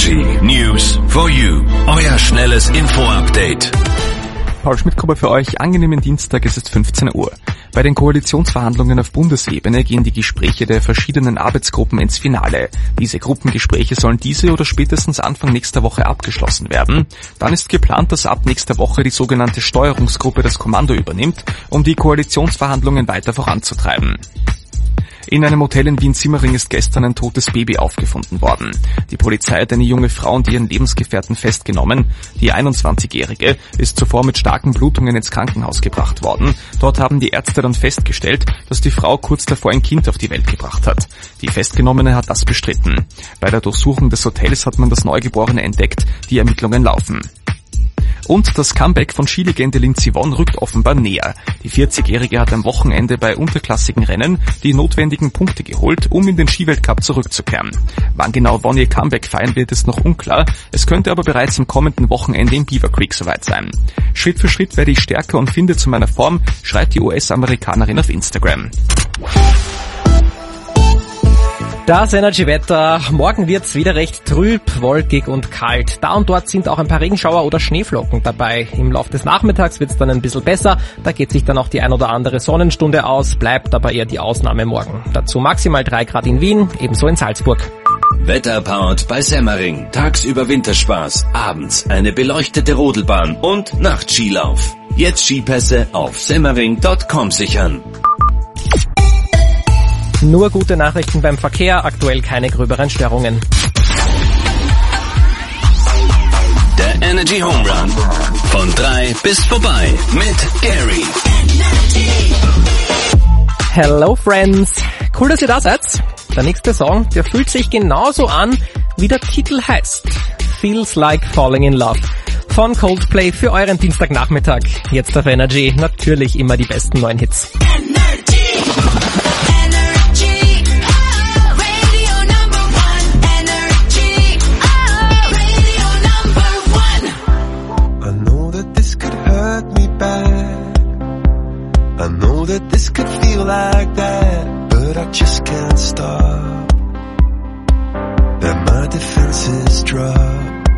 Energy News for You. Euer schnelles Info-Update. Paul Schmidtgruber für euch. Angenehmen Dienstag, es ist 15 Uhr. Bei den Koalitionsverhandlungen auf Bundesebene gehen die Gespräche der verschiedenen Arbeitsgruppen ins Finale. Diese Gruppengespräche sollen diese oder spätestens Anfang nächster Woche abgeschlossen werden. Dann ist geplant, dass ab nächster Woche die sogenannte Steuerungsgruppe das Kommando übernimmt, um die Koalitionsverhandlungen weiter voranzutreiben. In einem Hotel in Wien-Simmering ist gestern ein totes Baby aufgefunden worden. Die Polizei hat eine junge Frau und ihren Lebensgefährten festgenommen. Die 21-Jährige ist zuvor mit starken Blutungen ins Krankenhaus gebracht worden. Dort haben die Ärzte dann festgestellt, dass die Frau kurz davor ein Kind auf die Welt gebracht hat. Die Festgenommene hat das bestritten. Bei der Durchsuchung des Hotels hat man das Neugeborene entdeckt. Die Ermittlungen laufen. Und das Comeback von Skilegende Lindsey Vonn rückt offenbar näher. Die 40-Jährige hat am Wochenende bei unterklassigen Rennen die notwendigen Punkte geholt, um in den Skiweltcup zurückzukehren. Wann genau Vonn ihr Comeback feiern wird, ist noch unklar. Es könnte aber bereits am kommenden Wochenende in Beaver Creek soweit sein. Schritt für Schritt werde ich stärker und finde zu meiner Form, schreibt die US-Amerikanerin auf Instagram. Das Energy-Wetter. Morgen wird's wieder recht trüb, wolkig und kalt. Da und dort sind auch ein paar Regenschauer oder Schneeflocken dabei. Im Laufe des Nachmittags wird's dann ein bisschen besser. Da geht sich dann auch die ein oder andere Sonnenstunde aus, bleibt aber eher die Ausnahme morgen. Dazu maximal 3 Grad in Wien, ebenso in Salzburg. Wetter powered bei Semmering. Tagsüber Winterspaß, abends eine beleuchtete Rodelbahn und Nachtskilauf. Jetzt Skipässe auf semmering.com sichern. Nur gute Nachrichten beim Verkehr, aktuell keine gröberen Störungen. Der Energy Home Run. Von 3 bis vorbei mit Gary. Hello Friends. Cool, dass ihr da seid. Der nächste Song, der fühlt sich genauso an, wie der Titel heißt. Feels Like Falling in Love. Von Coldplay für euren Dienstagnachmittag. Jetzt auf Energy. Natürlich immer die besten neuen Hits. I know that this could feel like that, but I just can't stop. That my defenses drop.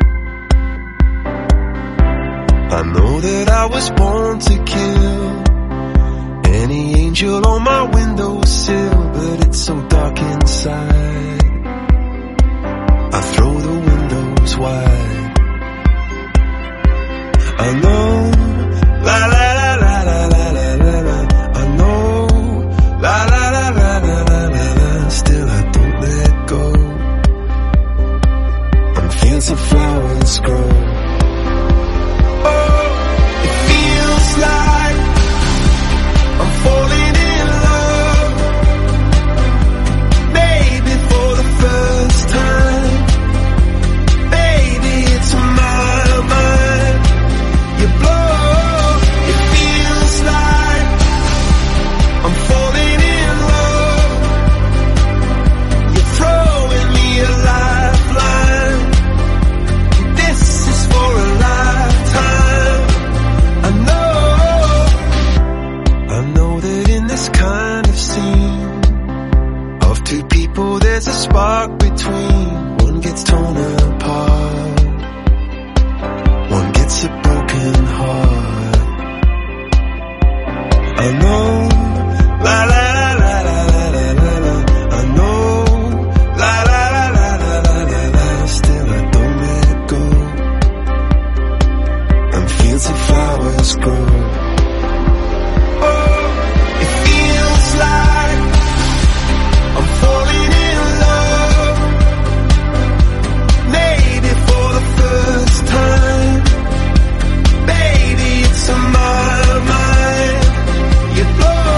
I know that I was born to kill any angel on my windowsill, but it's so dark inside. I throw the windows wide. I know, la la la la la la. The flowers grow. Oh, it feels like I'm falling in love. Maybe for the first time. Baby, it's my mind. You blow. It feels like I'm falling in love. You're throwing me a lifeline. There's a spark between. One gets torn apart, one gets a broken heart. I know, la la la la la la la la. I know, la la la la la la la la. Still I don't let it go. And fields of flowers grow. Oh, it feels like I'm falling in. Time, baby, it's on my mind. You blow.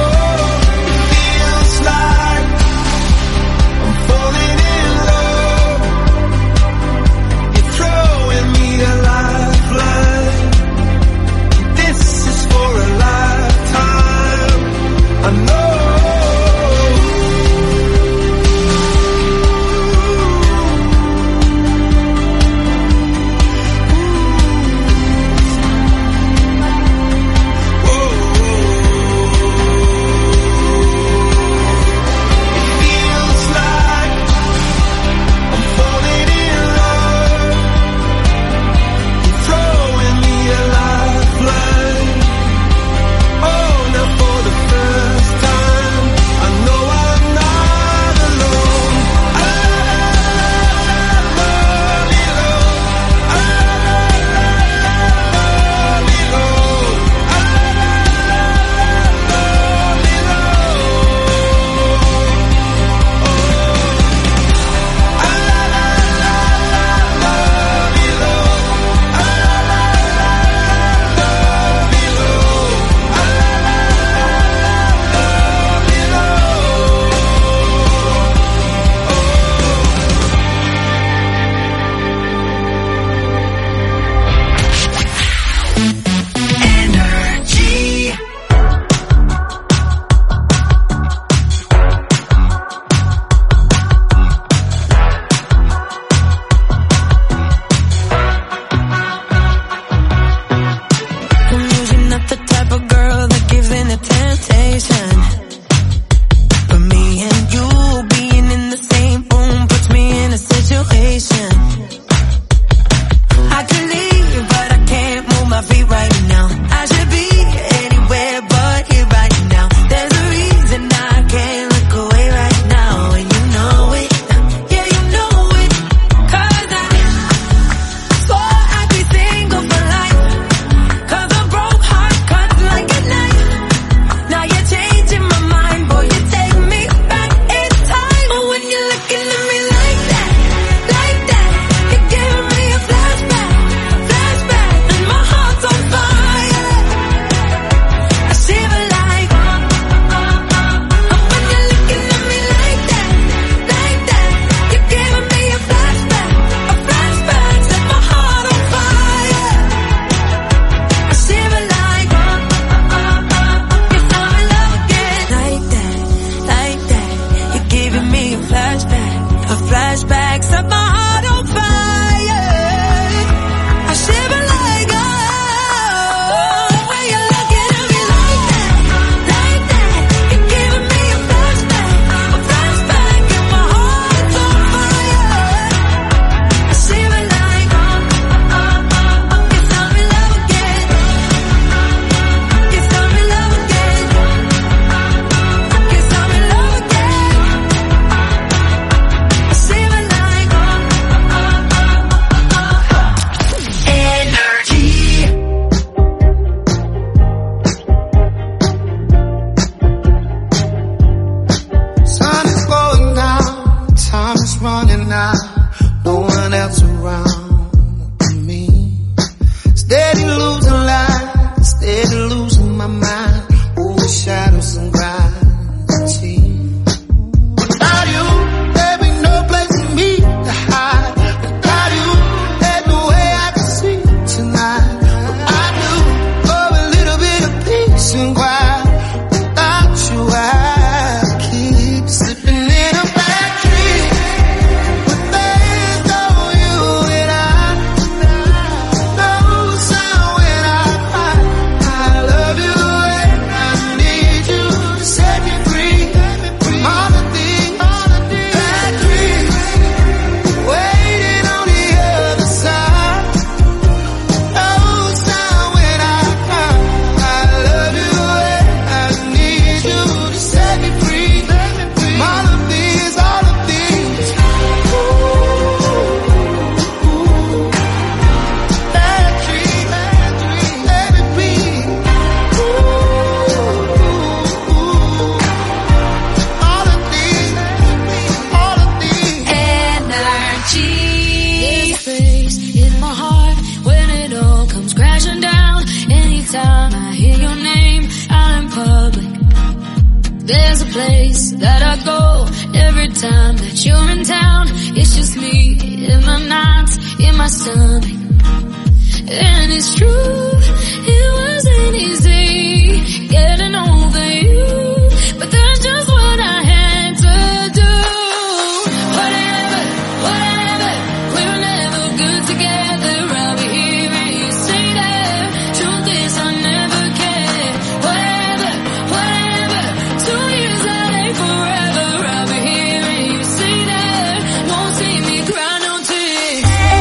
There's a place that I go every time that you're in town. It's just me in the nights, in my stomach. And it's true, it wasn't easy getting over you, but that's just what I had to do. Whatever, we were never good together. I'll be here and you say that. Truth is I never cared. Whatever, 2 years that ain't forever. I'll be here and you say that. Won't see me cry no tears.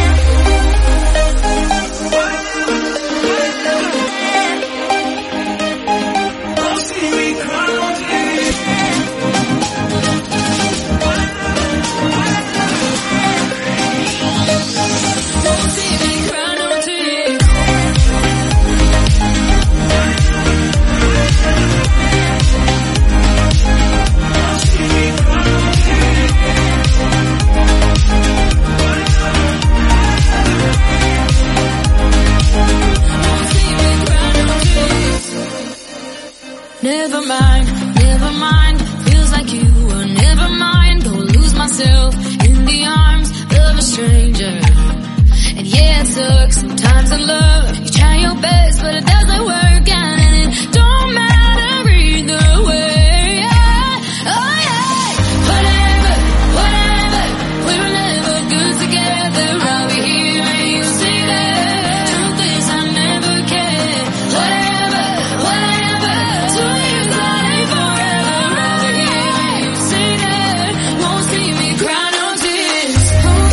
Never mind, feels like you were never mind. Go lose myself in the arms of a stranger. And yeah, it sucks sometimes in love. You try your best, but it doesn't work out, and it don't matter either way. Yeah. Oh yeah, whatever, we were never good together. I'll be here and you see that. Truth is I never cared. Whatever, 2 years that ain't forever. I'll be here and you see that. Won't see me cry no tears.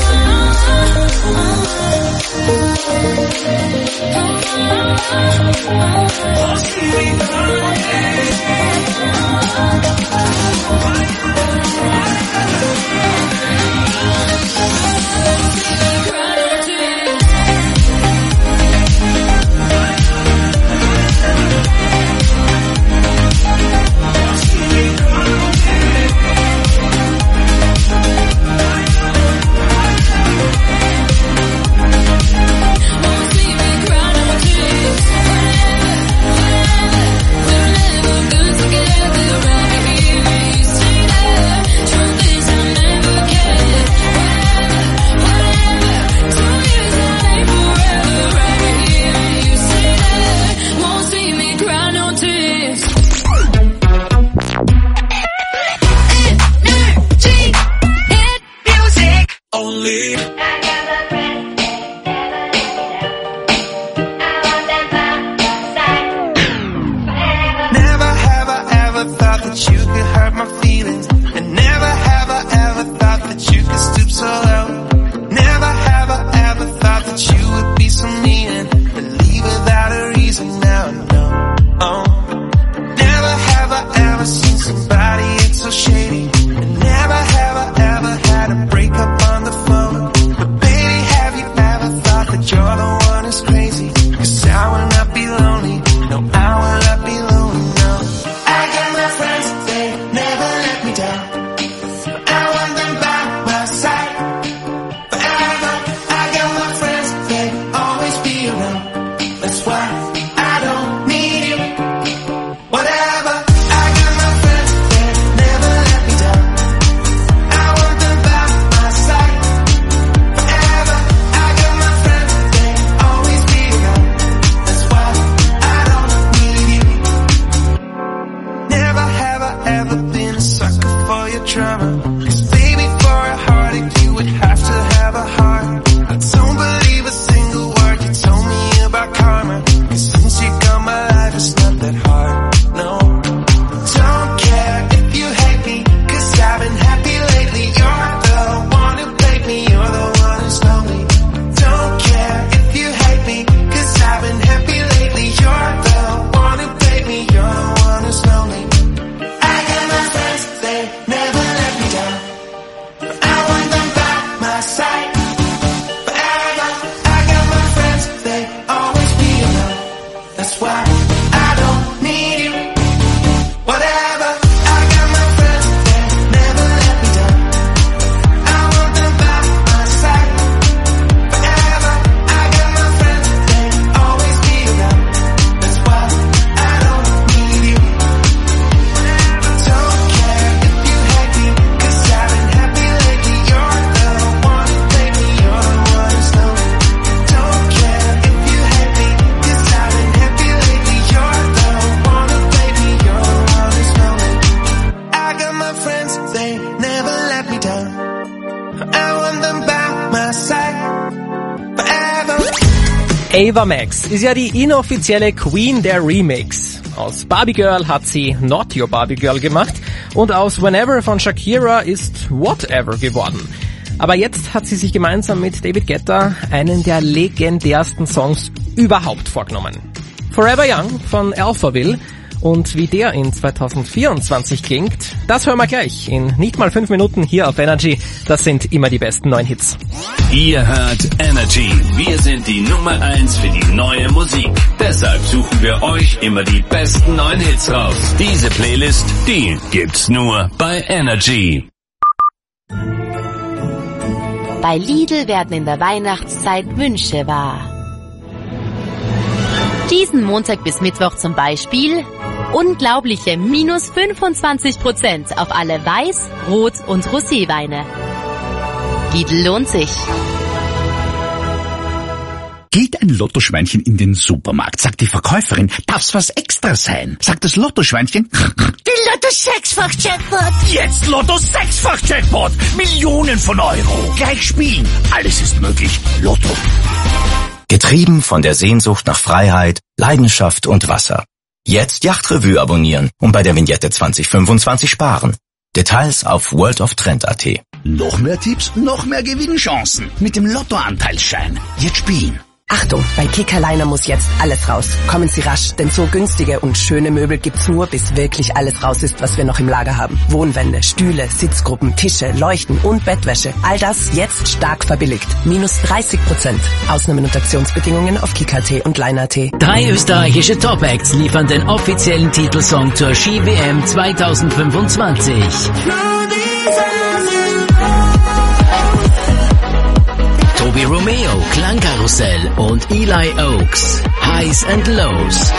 Won't see me cry no tears. Never let Ava Max ist ja die inoffizielle Queen der Remix. Aus Barbie Girl hat sie Not Your Barbie Girl gemacht und aus Whenever von Shakira ist Whatever geworden. Aber jetzt hat sie sich gemeinsam mit David Guetta einen der legendärsten Songs überhaupt vorgenommen. Forever Young von Alphaville. Und wie der in 2024 klingt, das hören wir gleich in nicht mal 5 Minuten hier auf Energy. Das sind immer die besten neuen Hits. Ihr hört Energy. Wir sind die Nummer 1 für die neue Musik. Deshalb suchen wir euch immer die besten neuen Hits raus. Diese Playlist, die gibt's nur bei Energy. Bei Lidl werden in der Weihnachtszeit Wünsche wahr. Diesen Montag bis Mittwoch zum Beispiel unglaubliche minus 25% auf alle Weiß-, Rot- und Roséweine. Lidl lohnt sich. Geht ein Lottoschweinchen in den Supermarkt, sagt die Verkäuferin, darf's was extra sein? Sagt das Lottoschweinchen, die Lotto-6-fach-Jackpot. Jetzt Lotto-6-fach-Jackpot. Millionen von Euro. Gleich spielen. Alles ist möglich. Lotto. Getrieben von der Sehnsucht nach Freiheit, Leidenschaft und Wasser. Jetzt Yachtrevue abonnieren und bei der Vignette 2025 sparen. Details auf worldoftrend.at. Noch mehr Tipps, noch mehr Gewinnchancen mit dem Lottoanteilsschein. Jetzt spielen. Achtung, bei Kickerliner muss jetzt alles raus. Kommen Sie rasch, denn so günstige und schöne Möbel gibt's nur, bis wirklich alles raus ist, was wir noch im Lager haben. Wohnwände, Stühle, Sitzgruppen, Tische, Leuchten und Bettwäsche. All das jetzt stark verbilligt. Minus 30%. Ausnahmen und Aktionsbedingungen auf kick.at und line.at. 3 österreichische Top-Acts liefern den offiziellen Titelsong zur Ski-WM 2025. Tobi Romeo, Klangkarussell und Eli Oaks, Highs and Lows.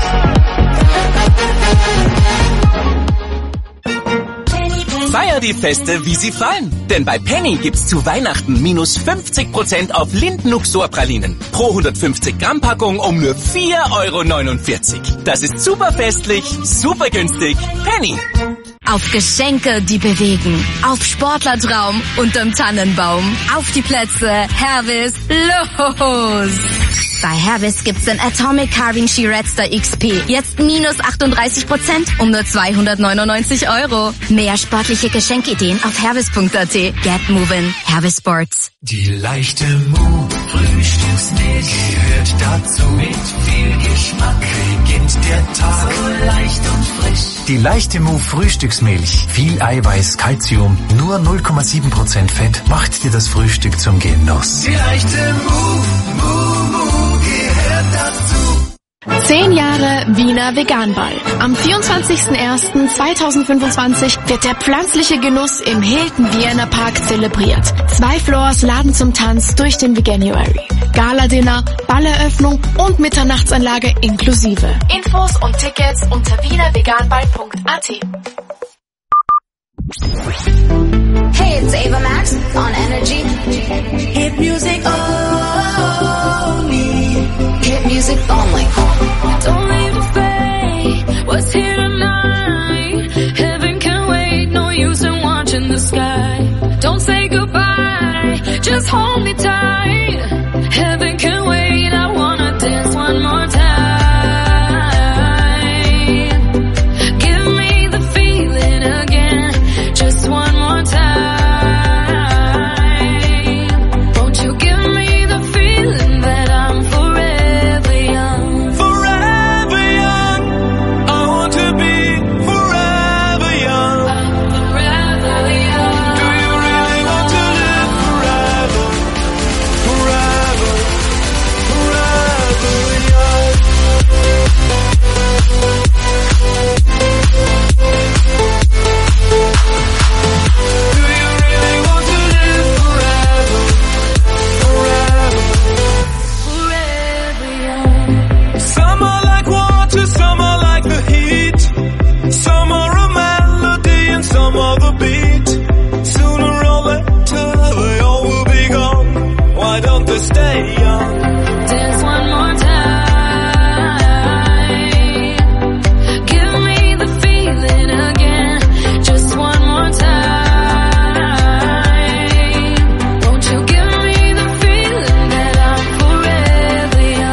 Feier die Feste, wie sie fallen. Denn bei Penny gibt's zu Weihnachten minus 50% auf Lindenluxor-Pralinen. Pro 150 Gramm Packung um nur 4,49 €. Das ist super festlich, super günstig. Penny. Auf Geschenke, die bewegen. Auf Sportlertraum unterm Tannenbaum. Auf die Plätze. Hervis, los! Bei Hervis gibt's den Atomic Carving She Redster XP. Jetzt minus 38% um nur 299 €. Mehr sportliche Geschenkideen auf hervis.at. Get moving. Hervis Sports. Die leichte Mu, Frühstücksmilch gehört dazu. Mit viel Geschmack beginnt der Tag. So leicht und frisch. Die leichte Mu Frühstücksmilch. Viel Eiweiß, Calcium, nur 0,7% Fett macht dir das Frühstück zum Genuss. Die leichte Mu gehört dazu. 10 Jahre Wiener Veganball. Am 24.01.2025 wird der pflanzliche Genuss im Hilton Vienna Park zelebriert. 2 Floors laden zum Tanz durch den Veganuary. Gala-Dinner, Balleröffnung und Mitternachtsanlage inklusive. Infos und Tickets unter wienerveganball.at. Hey, it's Ava Max on Energy. Hit music only. Hit music only. Don't leave the fate. What's here tonight? Heaven can wait. No use in watching the sky. Don't say goodbye. Just hold me tight. Heaven can wait. I wanna dance one more time. Give me the feeling again. Just one more time. Won't you give me the feeling that I'm forever young? Forever young. I want to be forever young. I'm forever young. Do you really want to live forever? Forever, forever young. Do you really want to live forever? Forever, Forever young. some are like water, some are like the heat. Some are a melody and some are the beat. Sooner or later they all will be gone. Why don't they stay young? Dance one more time. Give me the feeling again. Just one more time. Won't you give me the feeling that I'm forever young?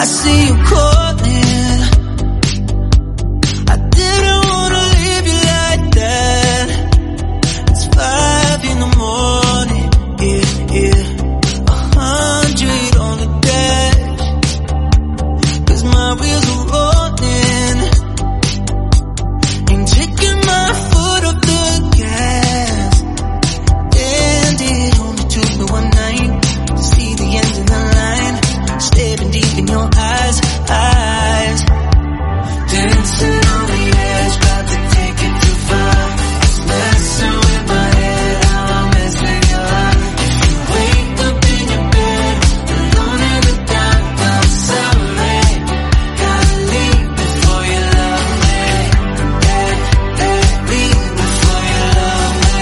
see you calling. I didn't wanna leave you like that. It's 5 in the morning, yeah. 100 on the dash, 'cause my wheels are rolling. Ain't taking my foot off the gas. And it only took me one night to see the end of the line. Staring deep in your eyes. Dancing on the edge, about to take it too far. Just messing with my head, how I mess with your heart. If you wake up in your bed, alone in the dark, I'm sorry. Gotta leave before you love me. Leave before you love me.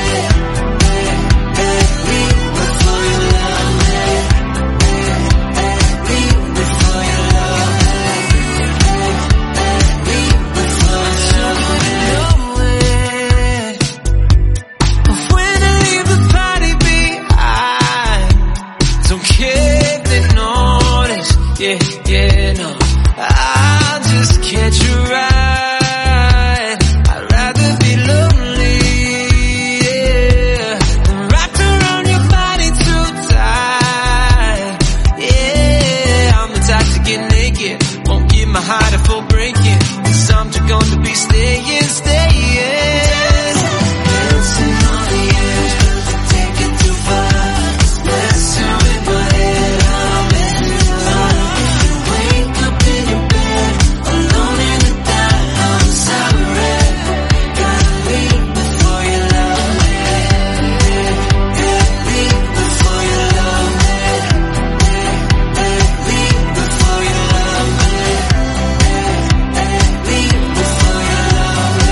Leave before you love me. Leave before you love me. Leave before you know it. But when I leave the party behind, don't care if they notice. Yeah, no. I'll just catch a ride. I'd rather be lonely, yeah, than wrapped around your body too tight. Yeah, I'm the type to get naked, won't give my heart a full breaking, 'cause I'm just gonna be staying. Dancing on the edge, take it too far. Just messing with my head, I'm messing with your heart. If you wake up in your bed, alone in the dark, I'm sorry. Gotta leave before you love me. Leave before you love me. Leave before you love me. Leave before you love me.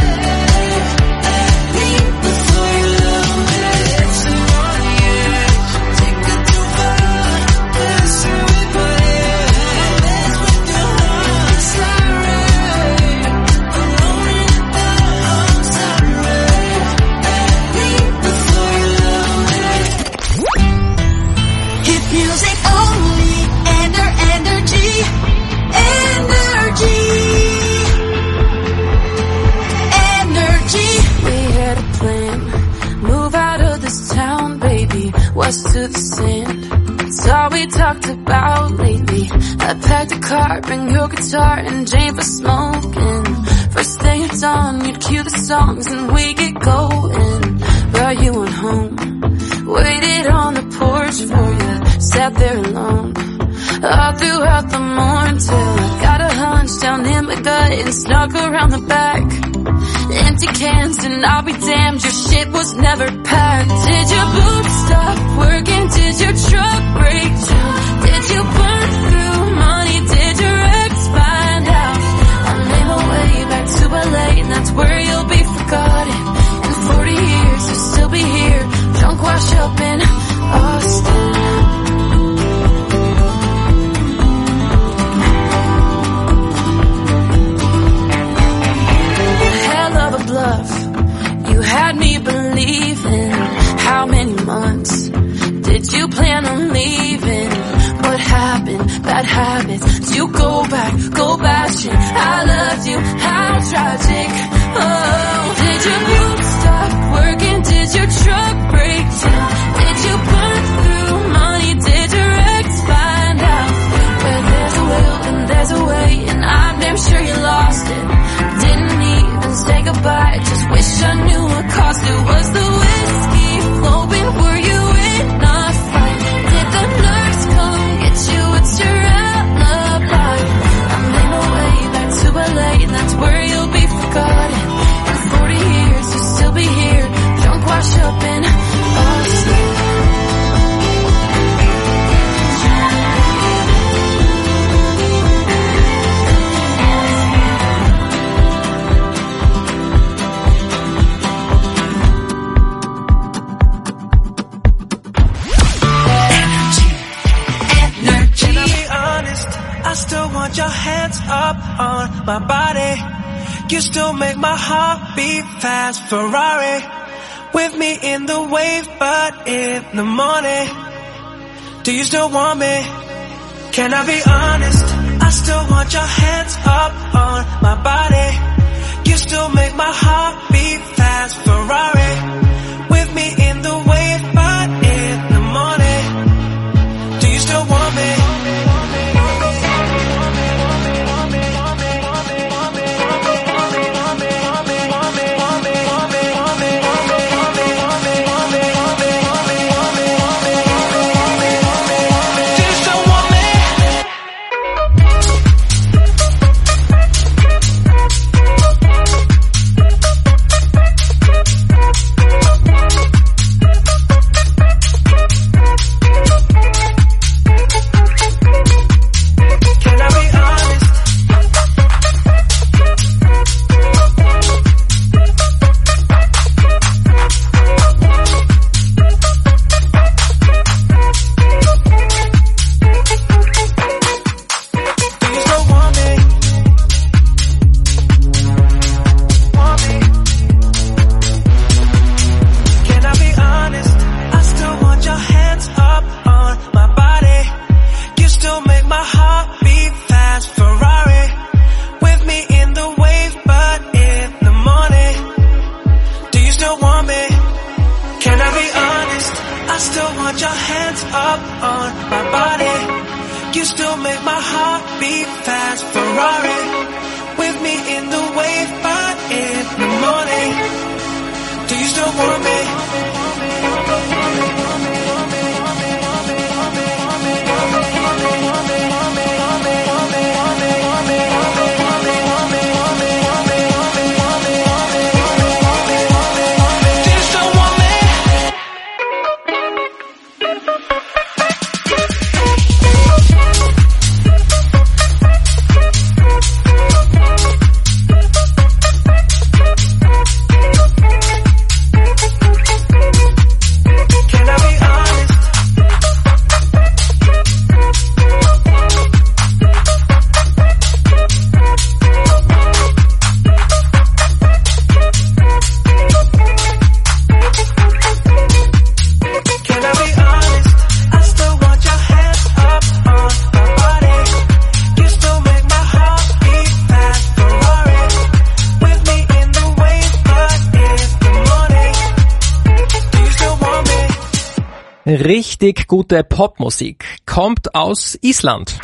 Leave before you love me. Dancing on the edge, take it too far. Messing with my head, mess with your heart. Sorry, alone in the dark, I'm sorry. Leave before you love me. Hit music only, energy. We had a plan, move out of this town, baby, west to the sand. It's all we talked about lately. I packed a car, bring your guitar and Jane for smoking. First thing at dawn, you'd cue the songs and we get going. Brought you on home, waited on the porch for you, sat there alone all throughout the morning till I got a hunch down in my gut and snuck around the back. Empty cans and I'll be damned, your shit was never packed. Did your boobs stop working? Did your truck break down? Did you burn through money? Did your ex find out? I made my way back to LA and that's where you'll be forgotten. In 40 years you'll still be here, drunk wash up in Austin. Hell of a bluff, you had me believing. How many months did you plan on leaving? What happened? Bad habits. Did you go bashing? I loved you, how tragic. Oh, did your boobs stop working? Did your truck break down? Did you burn through money? Did your ex find out? Where there's a will and there's a way, and I'm damn sure you lost it. Didn't even say goodbye, just wish I knew what cost it. Was the whiskey flowing? Were you in a fight? Did the nurse come get you? It's your alibi. I made my way back to LA and that's where you'll be forgotten. In 40 years you'll still be here, drunk wash up in Austin. I still want your hands up on my body. You still make my heart beat fast. Ferrari with me in the wave, but in the morning, do you still want me? Can I be honest? still want your hands up on my body. You still make my heart beat fast. Ferrari with me in the wave, but in the morning. Do you still want me? Richtig gute Popmusik kommt aus Island.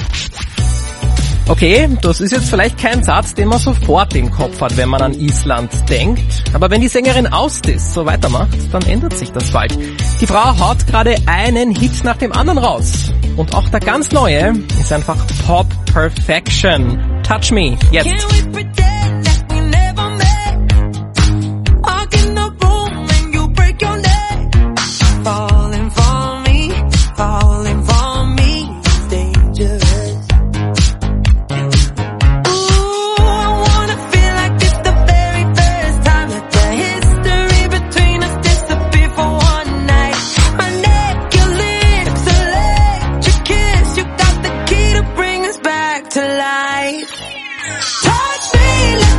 Okay, das ist jetzt vielleicht kein Satz, den man sofort im Kopf hat, wenn man an Island denkt. Aber wenn die Sängerin Ásdís so weitermacht, dann ändert sich das bald. Die Frau haut gerade einen Hit nach dem anderen raus. Und auch der ganz neue ist einfach Pop Perfection. Touch Me, jetzt. To life. Touch me.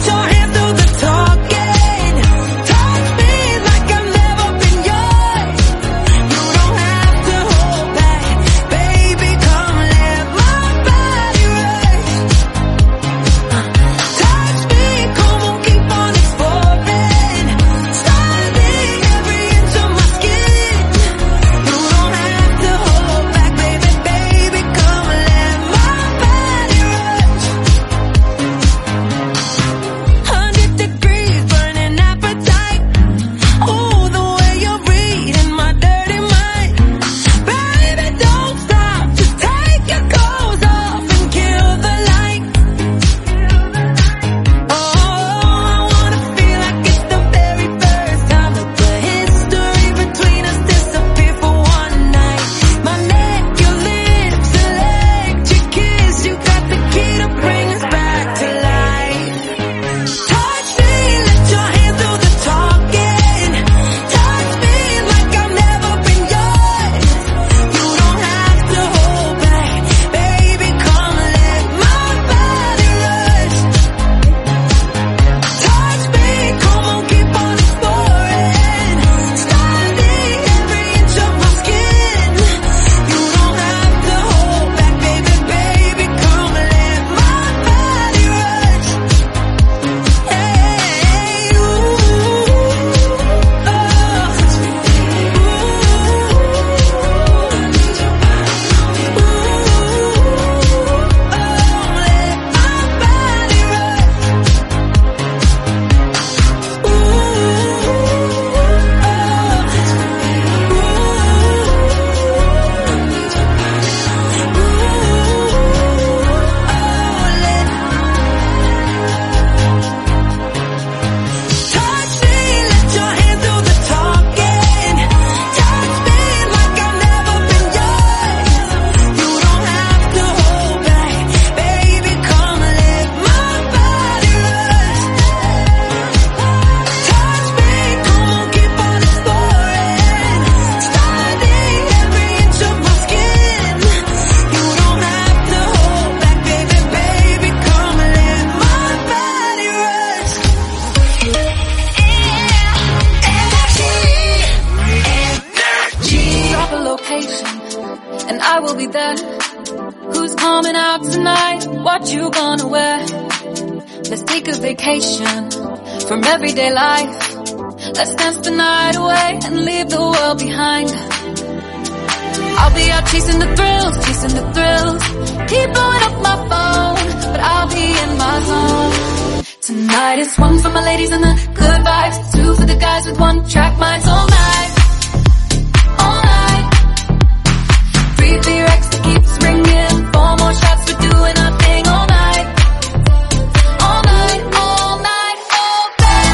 vacation, and I will be there. Who's coming out tonight? What you gonna wear? Let's take a vacation from everyday life. Let's dance the night away and leave the world behind. I'll be out chasing the thrills, chasing the thrills. Keep blowing up my phone, but I'll be in my zone. Tonight it's one for my ladies and the good vibes, two for the guys with one track minds all night. All night. Free beer X that keeps ringing, four more shots, we're doing our thing all night. All night, all night, all day.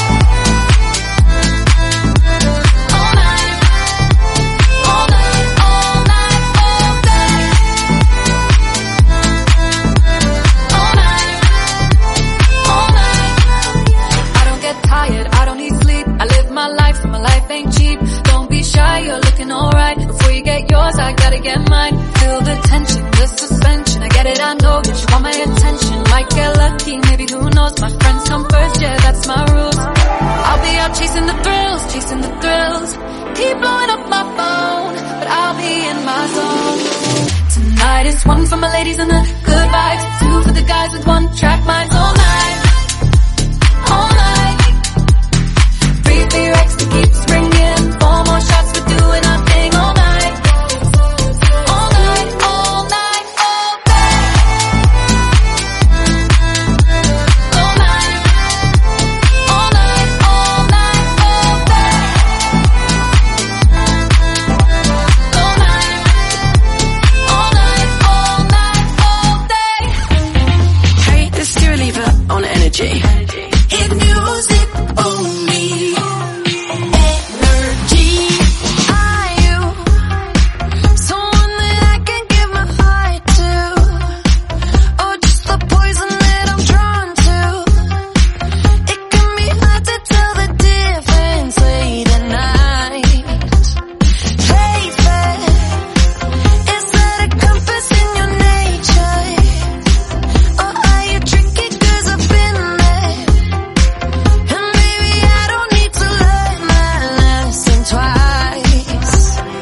All night, all night, all night, all day. All night, all night. I don't get tired, I don't need sleep. I live my life, so my life ain't cheap. Don't be shy, you're looking alright. Before you get yours, I gotta get mine. Feel the tension, the suspension. I get it, I know that you want my attention. Might get lucky, maybe who knows. My friends come first, yeah, that's my rules. I'll be out chasing the thrills, chasing the thrills. Keep blowing up my phone, but I'll be in my zone. Tonight is one for my ladies and the good vibes, two for the guys with one track minds all night. All night. Free beer X that keeps ringing, four more shots, we're doing our thing all night. All night, all night, all day. All night, all night, all night, all day. All night, all night, all night, all day. Hey, this is Dua Lipa on Energy. Hit music only. Energy. Are you someone that I can give my heart to, or just the poison that I'm drawn to? It can be hard to tell the difference late at night. Play fair. Is that a compass in your nature, or are you tricky 'cause I've been there? And maybe I don't need to learn my lesson twice.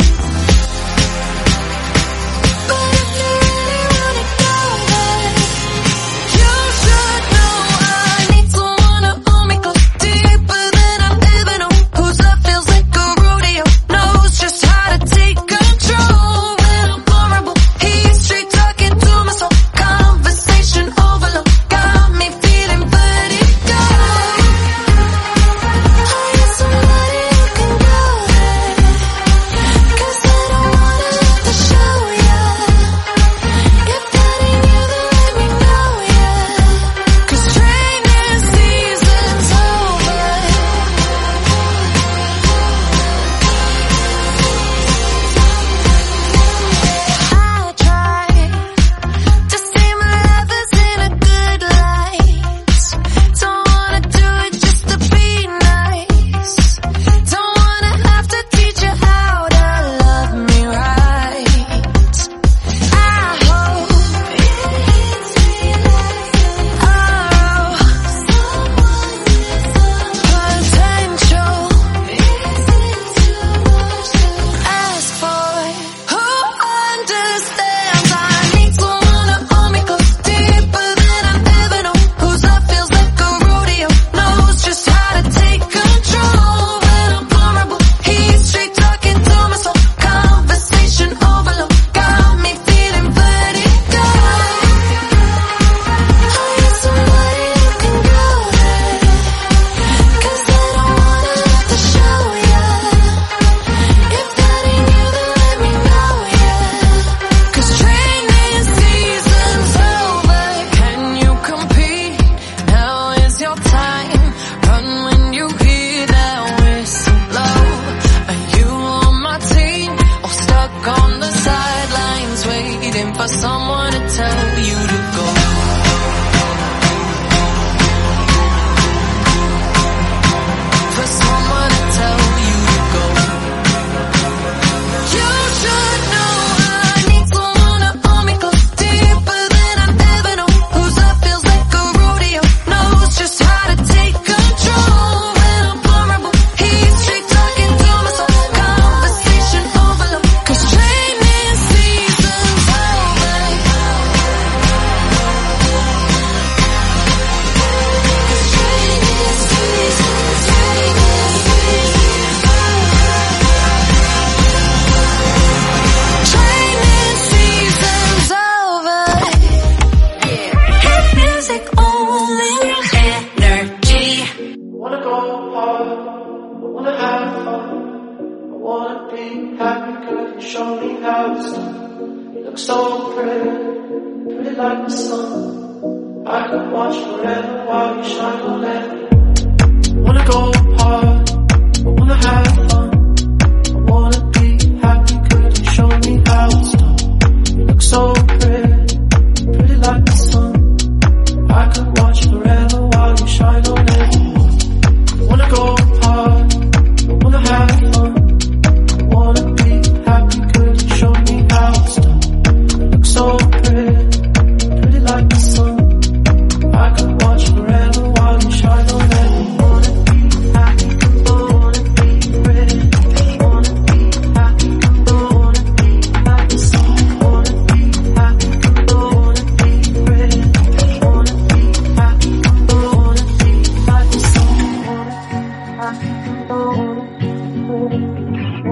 But if you really wanna go there, you should know I need someone to hold me close, deeper than I've ever known. Whose love feels like a rodeo, knows just how to take control when I'm vulnerable. He's straight talking to my soul, conversation overload, got me feeling vertigo. I need somebody who can go there, 'cause I don't wanna have to show ya. If that ain't you, then let me know, yeah. 'Cause training season's over. I try to see my lovers in a good light. Don't wanna do it just to be nice. Don't wanna have to teach you how to love me right. I hope potential. Ask for who understands. I need someone to hold me close, deeper than I've ever known. Whose love feels like a rodeo, knows just how to take control when I'm vulnerable. He's straight talking to my soul, conversation overload, got me feeling vertigo. I need somebody who can go there, 'cause I don't wanna have to show ya. If that ain't you, then let me know, yeah. 'Cause training season's over. Can you compete? Now is your time. Run when you hear that whistle blow. Are you on my team or stuck on the sidelines waiting for someone to tell you to go? For someone to tell you to go. You should know I need someone to hold me close, deeper than I've ever known. Whose love feels like a rodeo, knows just how to take control when I'm vulnerable. He's straight talking to my soul, conversation overload, 'cause happy, could you show me how it's done? You look so pretty, pretty like the sun. I could watch forever while you shine on every. Wanna go hard, I wanna have fun. I wanna be happy, could you show me how it's done? You look so pretty, pretty like the sun. I could watch forever while you shine on everyone. Wanna go hard, I wanna have fun. I wanna be happy, could you show me how it's done? You look so pretty, pretty like the sun. I could watch forever while you shine on everyone. Wanna be happy, I wanna be pretty. Wanna be happy, I wanna be like the sun. Wanna be happy, I wanna be pretty. Wanna be happy, I wanna be like the sun. Wanna be happy, I wanna be pretty.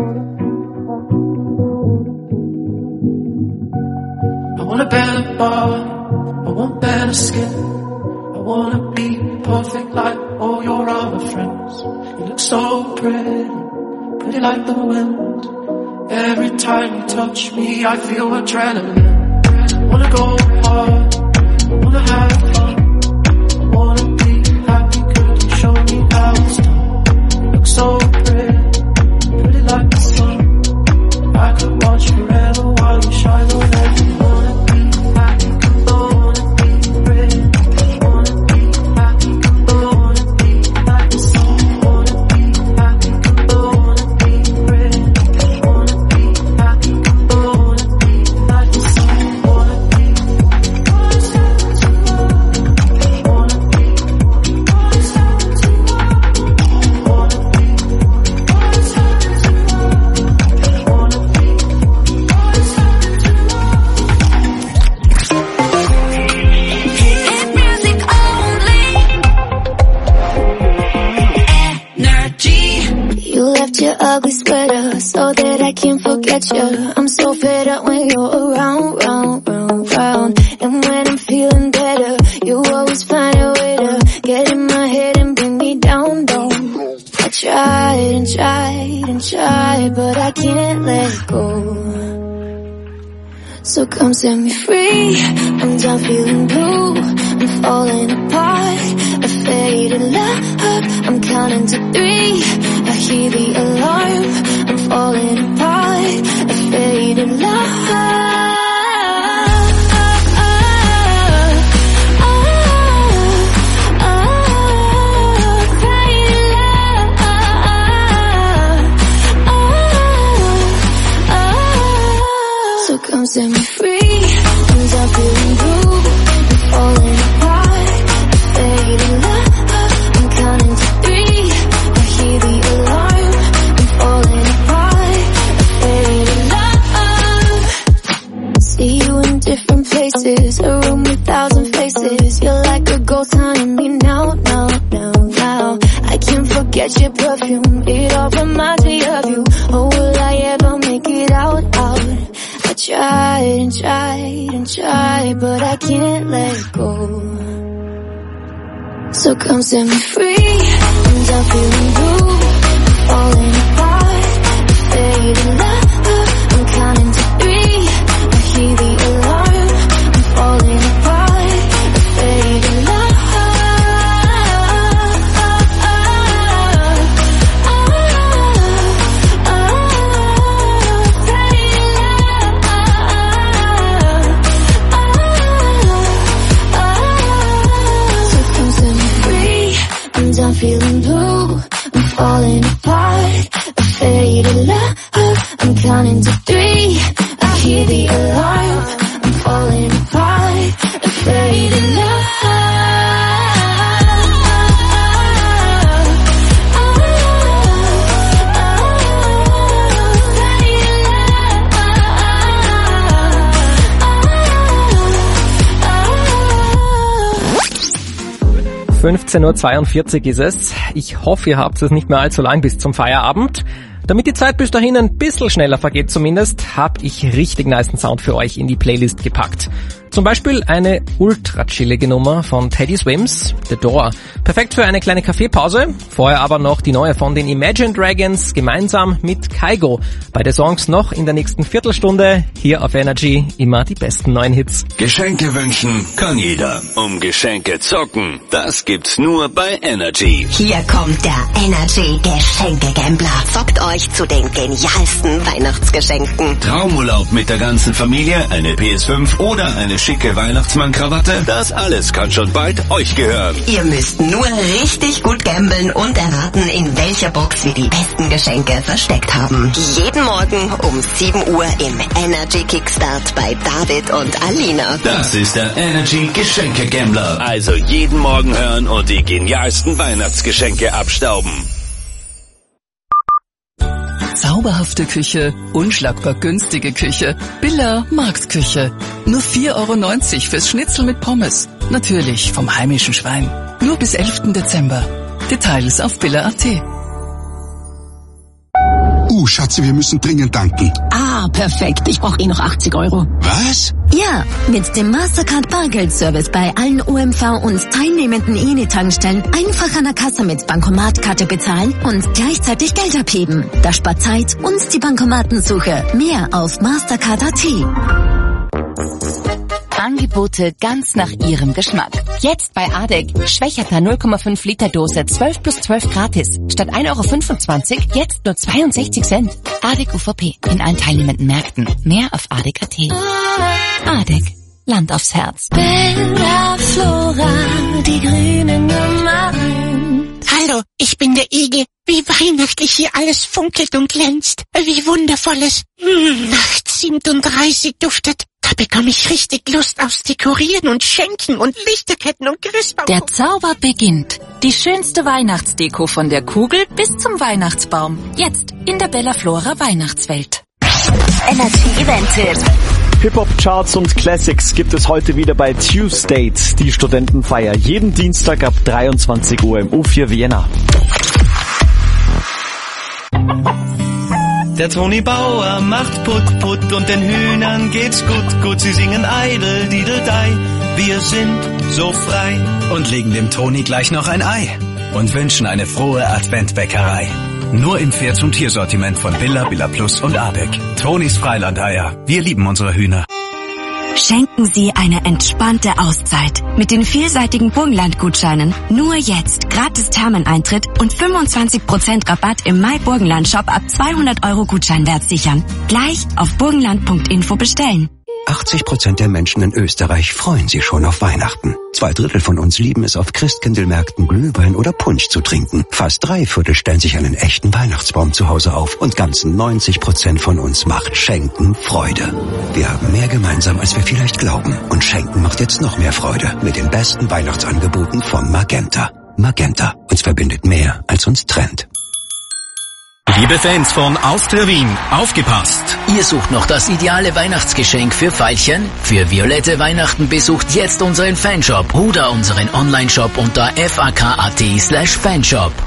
I want a better body, I want better skin. I wanna be perfect like all your other friends. You look so pretty, pretty like the wind. Every time you touch me, I feel adrenaline. I wanna go hard, I wanna have fun. I wanna be happy, could you show me how it's done? You look so pretty, pretty like the sun. I could watch forever while you shine on everyone. Wanna be happy, I wanna be pretty. Wanna be happy, I wanna be like the sun. Wanna be happy, I wanna be pretty. Wanna be happy, I wanna be like the sun. Wanna be, You left your ugly sweater so that I can't forget you. I'm so fed up when you're around, round, round, round. And when I'm feeling better, you always find a way to get in my head and bring me down, down. I tried and tried and tried, but I can't let go. So come set me free, I'm done feeling blue. I'm falling apart, a faded love. I'm counting to 3, I hear the alarm. I'm falling apart, a faded love. So come set me free, I'm done feeling blue. I'm falling apart, a faded love. I'm counting to 3, I hear the alarm. I'm falling apart, a faded love. See you in different places, a room with 1,000 faces. You're like a ghost haunting me now, now, now, now. I can't forget your perfume, it all reminds me of you. Oh, will I ever make it out, out? I tried and tried and tried, but I can't let go. So come set me free, I'm done feeling blue. I'm falling apart, a faded love. I'm counting to 3, I hear the alarm. I'm falling apart, a faded love. I'm feeling blue, I'm falling apart, a faded love. I'm counting to 3, I hear the alarm. I'm falling apart, a faded love. (15:42 Uhr) ist es. Ich hoffe, ihr habt es nicht mehr allzu lang bis zum Feierabend. Damit die Zeit bis dahin ein bisschen schneller vergeht zumindest, habe ich richtig nicen Sound für euch in die Playlist gepackt. Zum Zum Beispiel eine ultra chillige Nummer von Teddy Swims, The Door. Perfekt für eine kleine Kaffeepause. Vorher aber noch die neue von den Imagine Dragons gemeinsam mit Kygo. Beide Songs noch in der nächsten Viertelstunde. Hier auf Energy immer die besten neuen Hits. Geschenke wünschen kann jeder. Um Geschenke zocken, das gibt's nur bei Energy. Hier kommt der Energy Geschenke-Gambler. Zockt euch zu den genialsten Weihnachtsgeschenken. Traumurlaub mit der ganzen Familie, eine PS5 oder eine schicke Weihnachtsmann-Krawatte, das alles kann schon bald euch gehören. Ihr müsst nur richtig gut gambeln und erraten, in welcher Box wir die besten Geschenke versteckt haben. Jeden Morgen um 7 Uhr im Energy Kickstart bei David und Alina. Das ist der Energy Geschenke-Gambler. Also jeden Morgen hören und die genialsten Weihnachtsgeschenke abstauben. Zauberhafte Küche, unschlagbar günstige Küche, Billa Marktküche. Nur 4,90 € fürs Schnitzel mit Pommes. Natürlich vom heimischen Schwein. Nur bis 11. Dezember. Details auf billa.at. Schatze, wir müssen dringend tanken. Ah, perfekt. Ich brauche noch 80 €. Was? Ja, mit dem Mastercard Bargeldservice bei allen OMV und teilnehmenden Eni-Tankstellen einfach an der Kasse mit Bankomatkarte bezahlen und gleichzeitig Geld abheben. Das spart Zeit und die Bankomatensuche. Mehr auf Mastercard.at. Angebote ganz nach Ihrem Geschmack. Jetzt bei ADEC. Schwächerter 0,5 Liter Dose 12 plus 12 gratis. Statt 1,25 € jetzt nur 62 Cent. ADEC UVP. In allen teilnehmenden Märkten. Mehr auf ADEC.at. ADEC. Land aufs Herz. Bella Flora, die grüne Nummer 1. Hallo, ich bin der Igel. Wie weihnachtlich hier alles funkelt und glänzt. Wie wundervolles Nacht 37 duftet. Da bekomme ich richtig Lust aufs Dekorieren und Schenken und Lichterketten und Christbaum. Der Zauber beginnt. Die schönste Weihnachtsdeko von der Kugel bis zum Weihnachtsbaum. Jetzt in der Bella Flora Weihnachtswelt. Energy Event-Tipp. Hip-Hop-Charts und Classics gibt es heute wieder bei Tuesday, die Studentenfeier. Jeden Dienstag ab 23 Uhr im U4 Vienna. Der Toni Bauer macht Put-Put und den Hühnern geht's gut. Sie singen Eidel, Dideldei, wir sind so frei. Und legen dem Toni gleich noch ein Ei. Und wünschen eine frohe Adventbäckerei. Nur im Pferd- und Tiersortiment von Billa, Billa Plus und ADEC. Tonis Freilandeier. Wir lieben unsere Hühner. Schenken Sie eine entspannte Auszeit mit den vielseitigen Burgenland-Gutscheinen. Nur jetzt gratis Thermeneintritt und 25% Rabatt im Mai-Burgenland-Shop ab 200 € Gutscheinwert sichern. Gleich auf burgenland.info bestellen. 80% der Menschen in Österreich freuen sich schon auf Weihnachten. 2/3 von uns lieben es, auf Christkindlmärkten Glühwein oder Punsch zu trinken. Fast 3/4 stellen sich einen echten Weihnachtsbaum zu Hause auf. Und ganzen 90% von uns macht Schenken Freude. Wir haben mehr gemeinsam, als wir vielleicht glauben. Und Schenken macht jetzt noch mehr Freude mit den besten Weihnachtsangeboten von Magenta. Magenta. Uns verbindet mehr, als uns trennt. Liebe Fans von Austria Wien, aufgepasst! Ihr sucht noch das ideale Weihnachtsgeschenk für Veilchen? Für violette Weihnachten besucht jetzt unseren Fanshop oder unseren Online-Shop unter fak.at/Fanshop.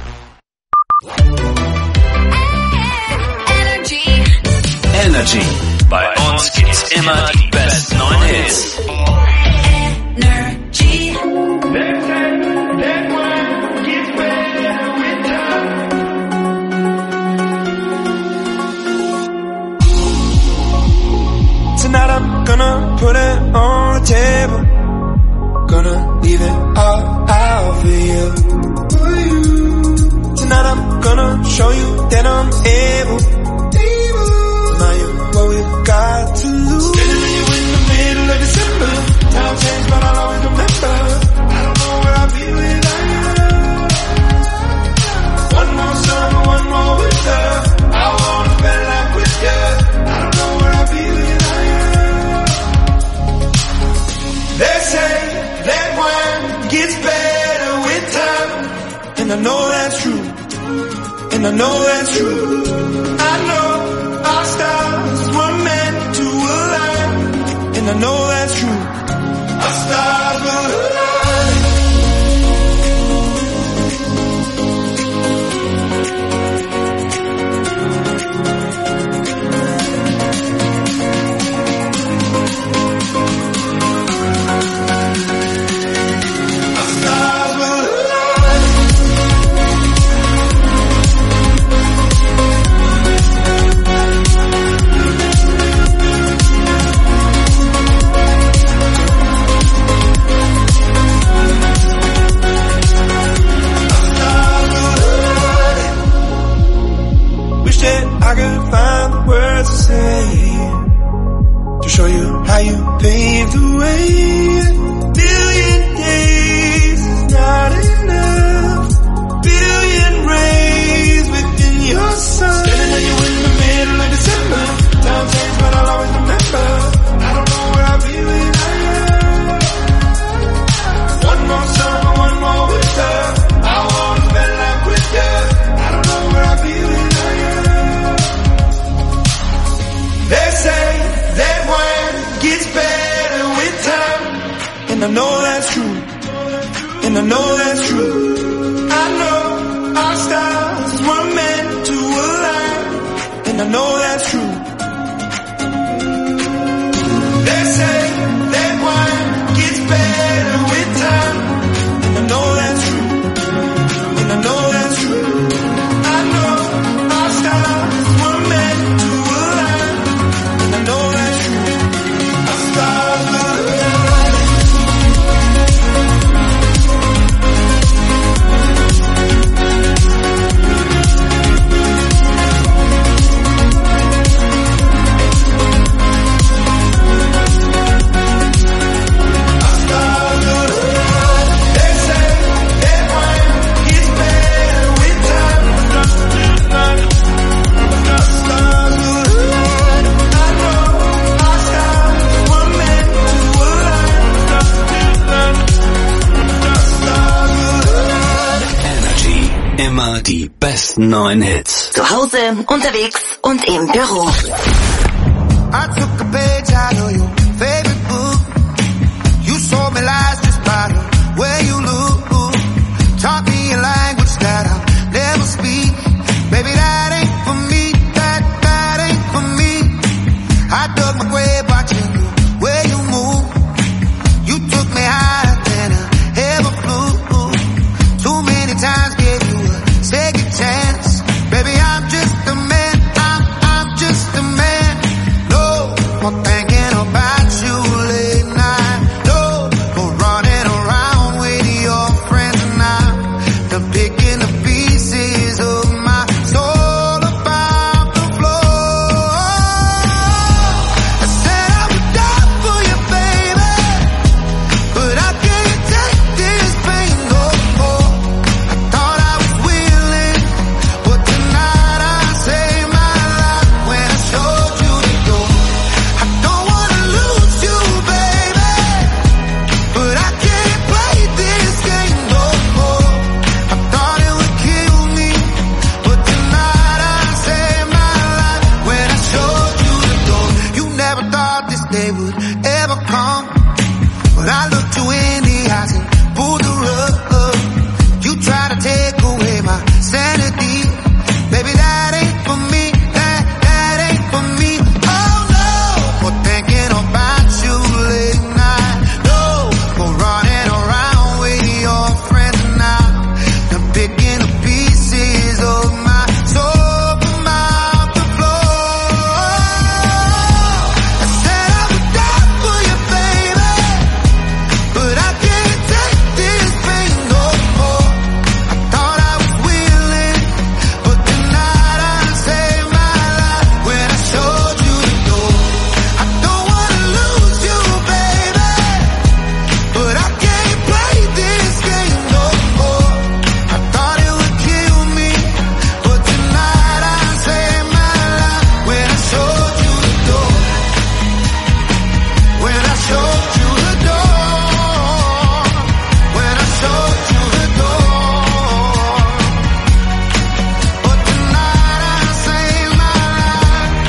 Energy. Bei uns gibt's immer die besten neuen Hits. Energy. Tonight I'm gonna put it on the table. Gonna leave it all out for you. Tonight I'm gonna show you that I'm able. Now you're what we've got to lose. Standing with you in the middle of December. Time changed, but I'll always remember. I don't know where I'll be without you. One more summer, one more winter. I wanna spend life with you. I don't know where I'll be without you. They say that wine gets better with time. And I know that's true. And I know that's true. I know our stars were meant to align. And I know that's true. Our stars will align. and I know that's true, and I know that's true. I know our stars were meant to align, and I know that's true. They say that wine gets better with time, and I know that's true, and I know that's true. I know our stars were meant to align, and I know that's true. Our stars will immer die besten neuen Hits. Zu Hause, unterwegs und im Büro. I took a page out of your favorite book. You sold me lies just by the way you look. Taught me a language that I'll never speak. Baby, that ain't for me. That ain't for me. I dug my grave watching the way you move. You took me higher than I ever flew. Too many times gave you a second chance. Baby, I'm just a man. I'm just a man. No more thinking about you late night. No more running around with your friends now. They're picking the pieces of my soul about the floor. I said I would die for you, baby, but I can't take this pain no more. I thought I was willing, but tonight I saved my life when I showed you the door. I don't wanna lose you, baby, but I can't play this game no more. I thought it would kill me, but tonight I saved my life when I showed you the door. You never thought this day would ever come, but I looked you in the eyes and pulled the rug. You try to take away my sanity. Baby, that ain't for me. That ain't for me. Oh no, for thinking about you late night. No, for running around with your friends now. They're picking the pieces of my soul from out the floor. I said I would die for you, baby, but I can't take this pain no more. I thought I was willing, but tonight I saved my life when I showed you the door. I don't wanna lose you, baby, but I can't play this game no more. I thought it would kill me, but tonight I saved my life when I showed you the door. When I showed you the door. When I showed you the door. But tonight I saved my life.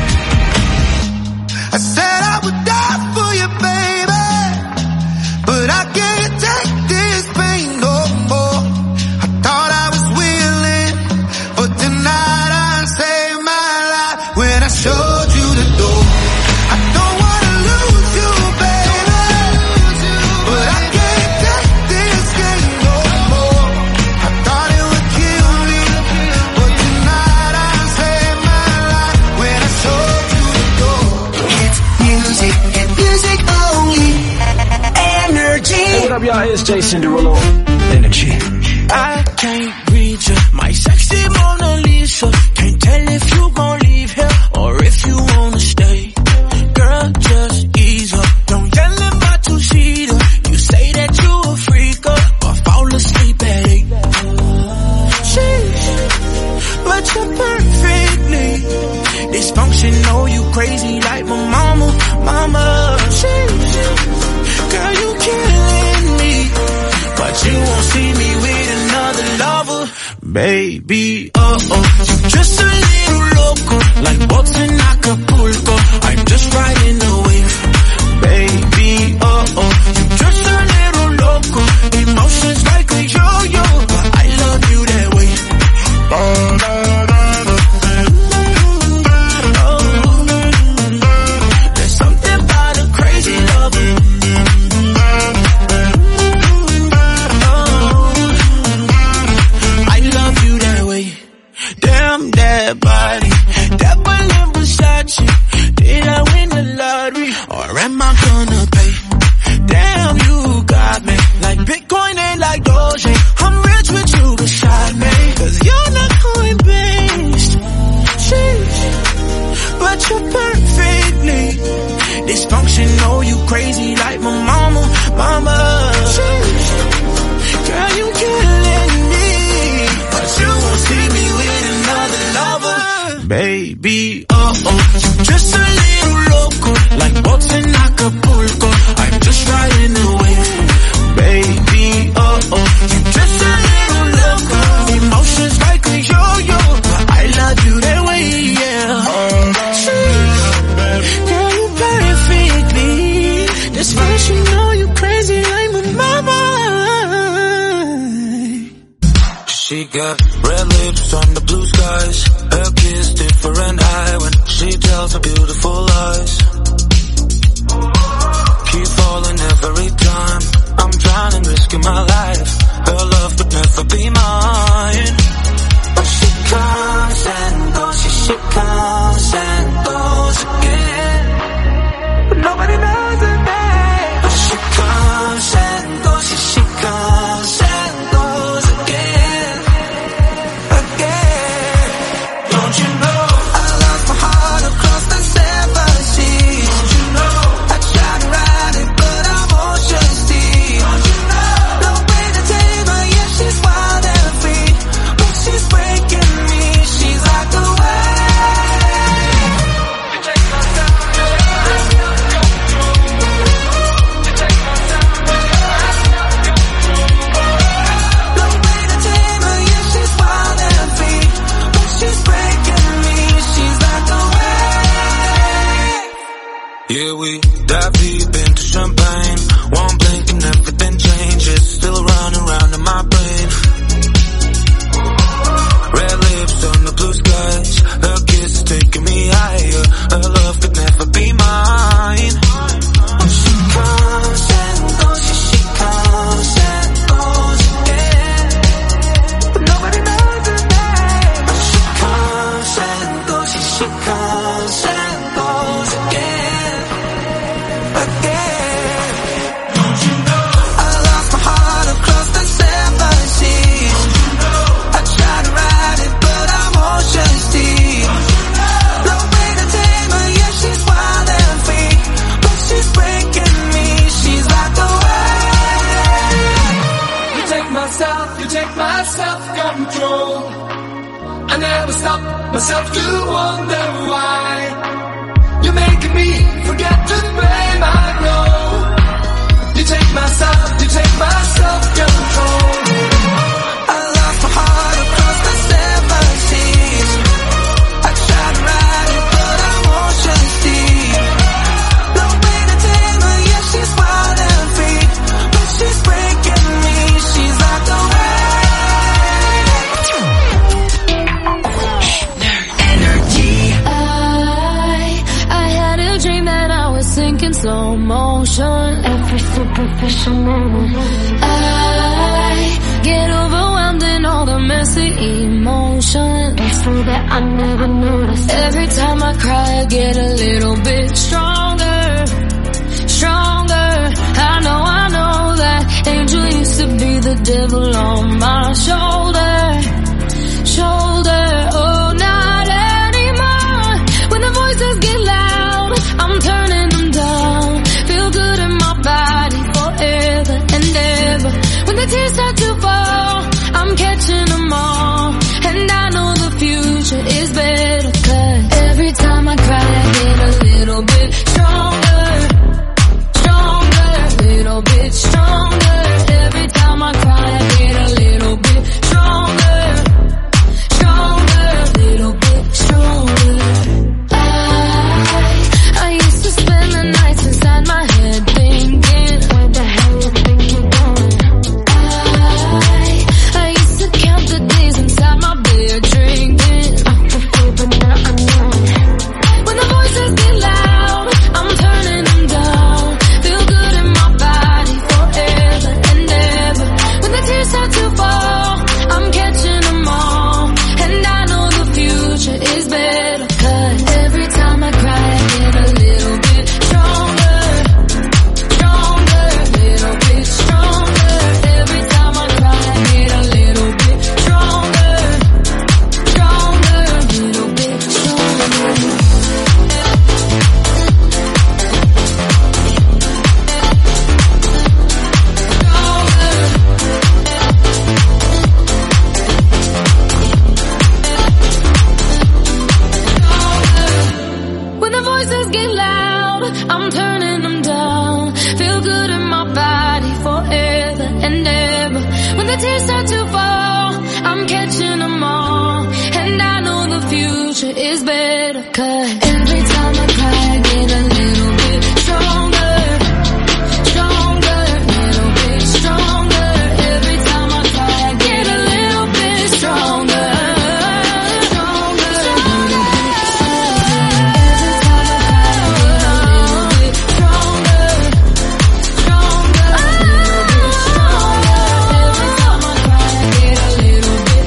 I said I would die for you, baby, but I can't take this pain no more. I thought I was willing, but tonight I saved my life when I showed you the door. I don't wanna lose you, baby, but I can't take this game no more. I thought it would kill me, but tonight I saved my life when I showed you the door. It's music and music only. Energy. What up, y'all? Here's Jason Derulo. Energy. I can't read you, my sexy Mona Lisa. Can't tell if you gon' leave here or if you wanna stay. Girl, just ease up. Don't tell him about two-seater. You say that you a freaker, but fall asleep at 8. Sheesh, but you're perfectly dysfunctional. You crazy like my mama. Sheesh, girl, you killing me, but you won't see me with another lover. Baby, you just a little loco, like boats in Acapulco. I'm just riding the wave. Baby, you just a Dysfunctional, you crazy like my mama. Girl, you killing me, but you won't see me with another lover. Baby, just a little loco, like boats in Acapulco. I'm just riding the wave. Baby, just a little loco. Emotions like a yo-yo, but I love you that way, yeah. Girl, you perfectly. This first you know you crazy like my mama. She got red lips on the blue skies. Her kiss different eye when she tells her beautiful lies. Keep falling every time. I'm drowning, risking my life. Her love would never be mine. But she comes and goes, she comes and goes again. But nobody knows her name. But she comes and goes, she comes and goes again. Again. Don't you know I lost my heart across the 7 seas? Don't you know I tried to ride it, but I'm ocean deep. Don't you know no way to tame her, yeah, she's wild and free. But she's breaking me, she's like the wave. You take my time, no way to tame her, yeah, she's wild and free. But she's breaking me, she's like the wave. Yeah, we dive deep into champagne. One blink and everything changes. Still running round in my brain. Red lips on the blue skies. Her kiss is taking me higher. Her love could never be mine. She comes and goes, she comes and goes again. But nobody knows her name. She comes and goes, she comes and goes again. Again. Don't you know I lost my heart across the 7 seas? Don't you know I tried to ride it, but I'm ocean deep. No way to tame her, yeah, she's wild and free. But she's breaking me, she's like the wave. You take my self-control. I never stop myself to wonder why. You're making me forget to blame, I know. You take my self-control. I lost my heart across the 7 seas. I tried to ride it, but I'm ocean deep. No way to tame her, yeah, she's wild and free. But she's breaking me, she's like the wave. Energy. I had a dream that I was sinking slow motion. Every superficial moment. I get overwhelmed in all the messy emotion. It's so that I never noticed. Every time I cry, I get a little bit stronger. Stronger. I know that angel used to be the devil on my shoulder. Oh, not anymore. When the voices get loud, I'm turning them down. Feel good in my body forever and ever. When the tears start to fall, I'm catching them all. And I know the future is better, 'cause every time I cry, I get a voices get loud, I'm turning them down. Feel good in my body forever and ever. When the tears start to fall, I'm catching them all. And I know the future is better, 'cause every time I cry I get a little bit stronger, stronger, little bit stronger. Every time I cry I get a little bit stronger, stronger, stronger. Every time I cry I get a little bit stronger, stronger, little bit stronger. Every time I cry I get a little bit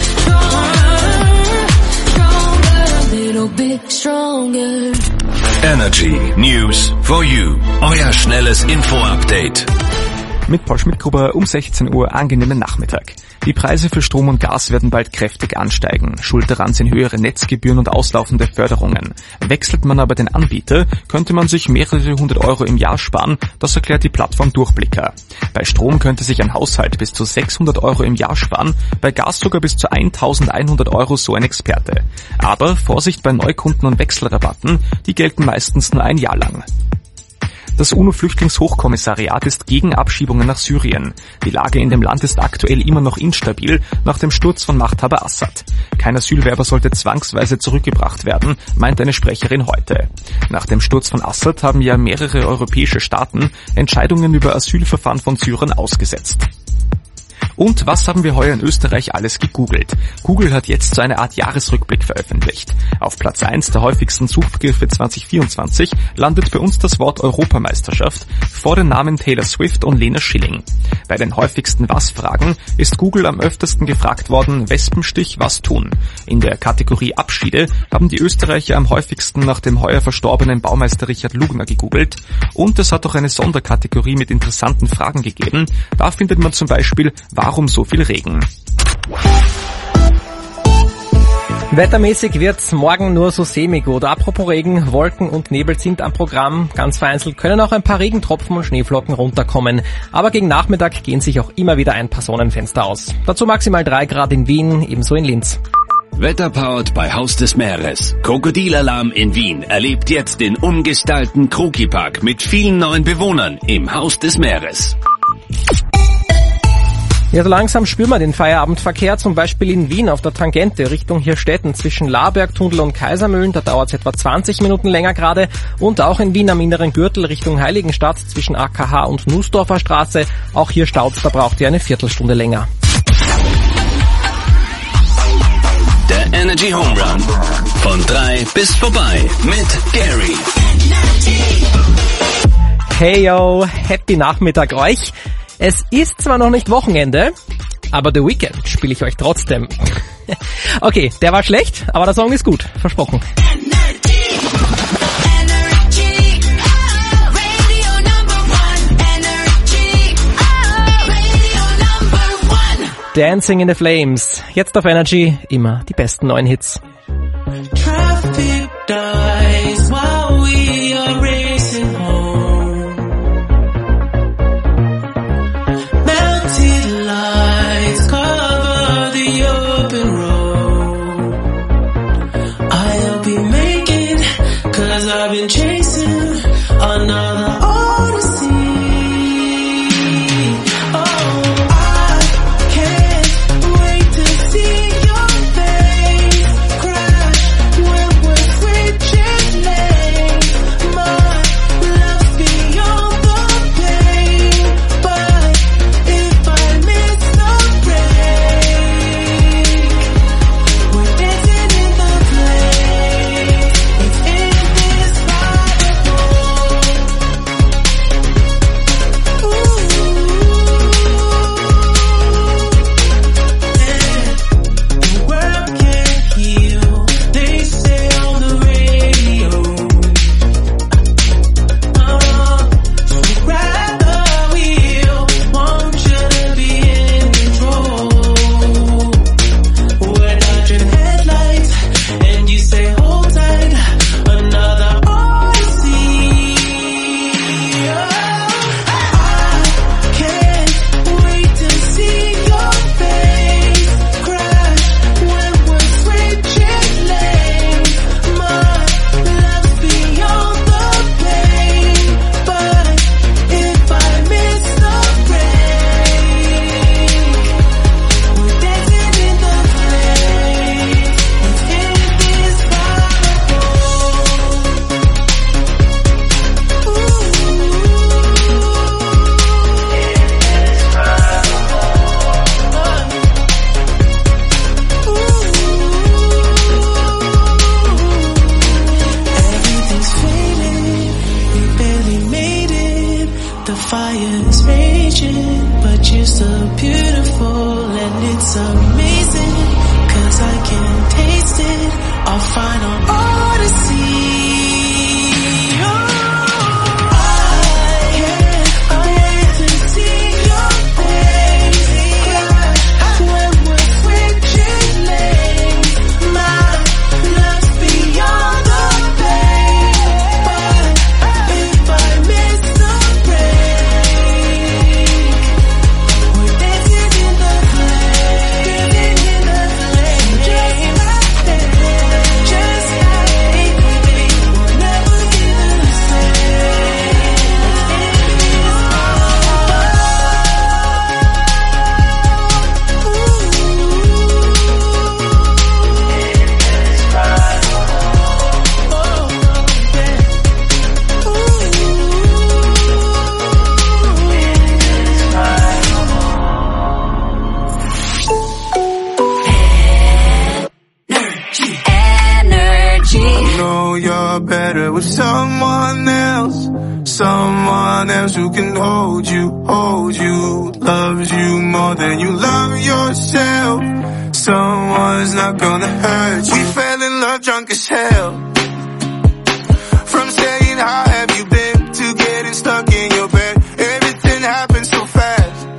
stronger, stronger, little bit stronger. Energy News for You. Euer schnelles Info-Update. Mit Paul Schmidgruber um 16 Uhr angenehmen Nachmittag. Die Preise für Strom und Gas werden bald kräftig ansteigen. Schuld daran sind höhere Netzgebühren und auslaufende Förderungen. Wechselt man aber den Anbieter, könnte man sich mehrere hundert Euro im Jahr sparen, das erklärt die Plattform Durchblicker. Bei Strom könnte sich ein Haushalt bis zu 600 Euro im Jahr sparen, bei Gas sogar bis zu 1100 Euro, so ein Experte. Aber Vorsicht bei Neukunden und Wechselrabatten, die gelten meistens nur ein Jahr lang. Das UNO-Flüchtlingshochkommissariat ist gegen Abschiebungen nach Syrien. Die Lage in dem Land ist aktuell immer noch instabil nach dem Sturz von Machthaber Assad. Kein Asylwerber sollte zwangsweise zurückgebracht werden, meint eine Sprecherin heute. Nach dem Sturz von Assad haben ja mehrere europäische Staaten Entscheidungen über Asylverfahren von Syrern ausgesetzt. Und was haben wir heuer in Österreich alles gegoogelt? Google hat jetzt so eine Art Jahresrückblick veröffentlicht. Auf Platz 1 der häufigsten Suchbegriffe 2024 landet bei uns das Wort Europameisterschaft vor den Namen Taylor Swift und Lena Schilling. Bei den häufigsten Was-Fragen ist Google am öftesten gefragt worden, Wespenstich, was tun? In der Kategorie Abschiede haben die Österreicher am häufigsten nach dem heuer verstorbenen Baumeister Richard Lugner gegoogelt. Und es hat auch eine Sonderkategorie mit interessanten Fragen gegeben. Da findet man zum Beispiel, warum so viel Regen? Wettermäßig wird's morgen nur so semi-gut. Apropos Regen, Wolken und Nebel sind am Programm. Ganz vereinzelt können auch ein paar Regentropfen und Schneeflocken runterkommen. Aber gegen Nachmittag gehen sich auch immer wieder ein paar Sonnenfenster aus. Dazu maximal 3 Grad in Wien, ebenso in Linz. Wetterpowered bei Haus des Meeres. Krokodilalarm in Wien erlebt jetzt den umgestalten Krokipark mit vielen neuen Bewohnern im Haus des Meeres. Ja, so langsam spüren wir den Feierabendverkehr, zum Beispiel in Wien auf der Tangente Richtung Hirstetten zwischen Labergtunnel und Kaisermühlen, da dauert es etwa 20 Minuten länger gerade, und auch in Wien am inneren Gürtel Richtung Heiligenstadt zwischen AKH und Nussdorfer Straße, auch hier staut's, da braucht ihr eine Viertelstunde länger. Der Energy Home Run von 3 bis vorbei mit Gary. Hey yo, happy Nachmittag euch. Es ist zwar noch nicht Wochenende, aber The Weeknd spiele ich euch trotzdem. Okay, der war schlecht, aber der Song ist gut, versprochen. Dancing in the Flames. Jetzt auf Energy, immer die besten neuen Hits. Traffic dies while we are racing home. Melted lights cover the open road. I'll be making, 'cause I've been chasing another odyssey. The fire's raging, but you're so beautiful and it's amazing, 'cause I can taste it, our final odyssey. Better with someone else who can hold you, loves you more than you love yourself. Someone's not gonna hurt you. We fell in love drunk as hell. From saying how have you been to getting stuck in your bed, everything happened so fast.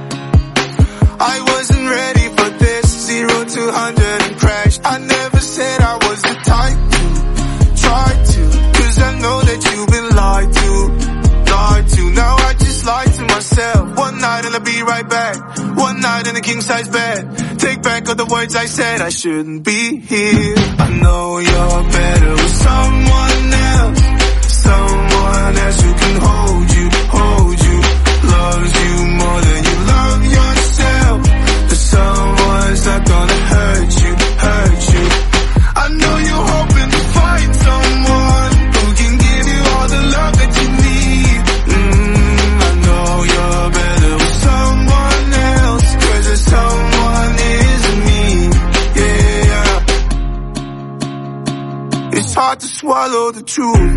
I wasn't ready for this, 0 to 100 and crash. I never said I was the type to try to, 'cause I know that you've been lied to. Now I just lied to myself. One night and I'll be right back. One night in a king-size bed. Take back all the words I said, I shouldn't be here. I know you're better with someone else who can hold you, loves you more than you love yourself. But someone's not gonna hurt you. I know you're hoping to find someone who can give you all the love that you need. I know you're better with someone else, 'cause there's someone isn't me. Yeah. It's hard to swallow the truth.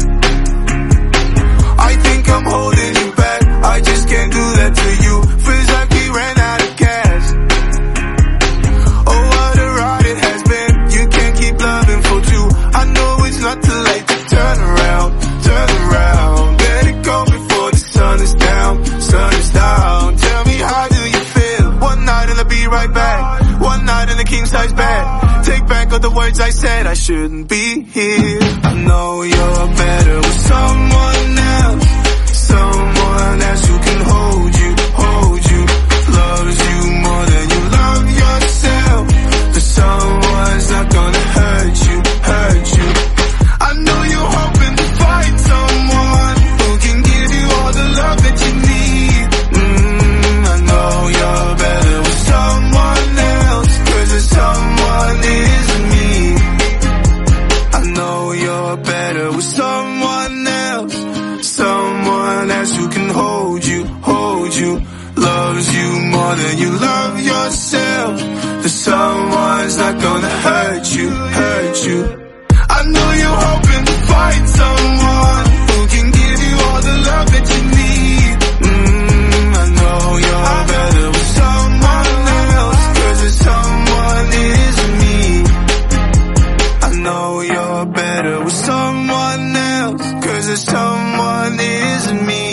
I think I'm holding you back, I just can't do that to you. Feels like we ran out of gas. Oh, what a ride it has been. You can't keep loving for two. I know it's not too late to turn around. Let it go before the sun is down. Tell me, how do you feel? One night and I'll be right back. One night in a king-size bed. Take back all the words I said, I shouldn't be here. I know you're better with someone else who can hold you, loves you more than you love yourself. But someone's not gonna hurt you. I know you're hoping to find someone who can give you all the love that you need. I know you're better with someone else, 'cause there's someone isn't me. I know you're better with someone else who can hold you, loves you more than you love yourself. But someone's not gonna hurt you. I know you're hoping to find someone who can give you all the love that you need. I know you're better with someone else, 'cause there's someone isn't me. I know you're better with someone else, 'cause there's someone isn't me.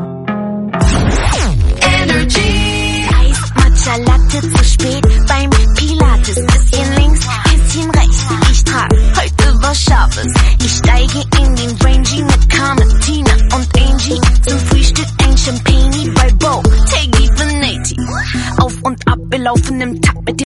Energy. Eis, Matcha, Latte zu spät beim Pilates. Bisschen links, bisschen rechts. Ich trag heute was Scharfes. Ich steige in den Rangy mit Carmen, Tina und Angie. Zum Frühstück ein Champagne bei Bo, Teggy Veneti. Auf und ab, wir laufen im Takt mit